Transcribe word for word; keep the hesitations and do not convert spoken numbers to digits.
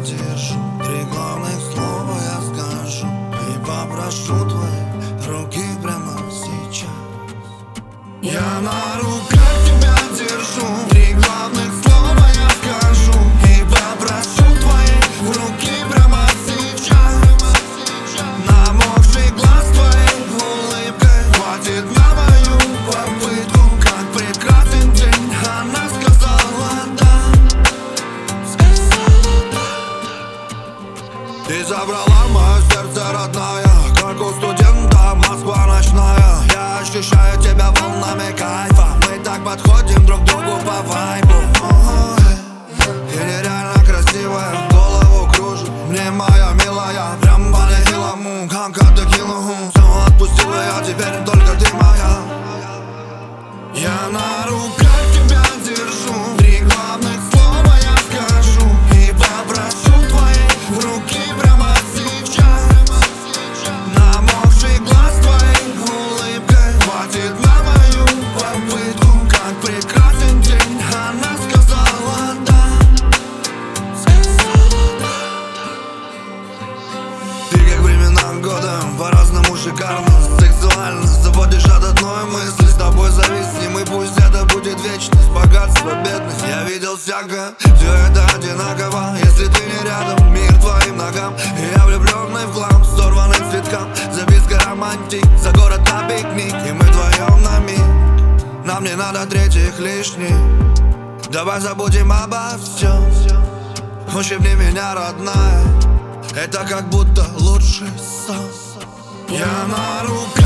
держу. Три главных слова я скажу и попрошу твои руки прямо сейчас. Я на руках тебя держу. Три главных слова я скажу и попрошу твои руки прямо сейчас. Намокший глаз твоей улыбкой хватит на мою попытку. Как прекрасен день, она сказала да. Сказала да. Ты забрала мое сердце родное, как у студента Москва ночная. Я ощущаю тебя волнами кайфа. Мы так подходим друг к другу по вайбу. Ты нереально красивая, голову кружит. Мне моя милая прям полетела му, как от текилу. Все отпустила я, теперь только ты моя. Я на руках тебя держу. Три главных слова я скажу и попрошу твои руки прямо сейчас. Намокший глаз твоей улыбкой хватит на мою попытку. Как прекрасен день, она сказала да. Сказала да. Ты как времена года, по-разному шикарно, сексуально. Заводишь от одной мысли, с тобой зависнем. И пусть это будет вечность, богатство, бедность. Я видел всякое, все это одинаково. Если ты не рядом, мир твоим ногам. И я влюбленный в хлам, сорванный цветкам. Записка романтик, за город на пикник. И мы вдвоем на миг, нам не надо третьих лишних. Давай забудем обо всем. Ущипни меня, родная, это как будто лучший сон. Я на руках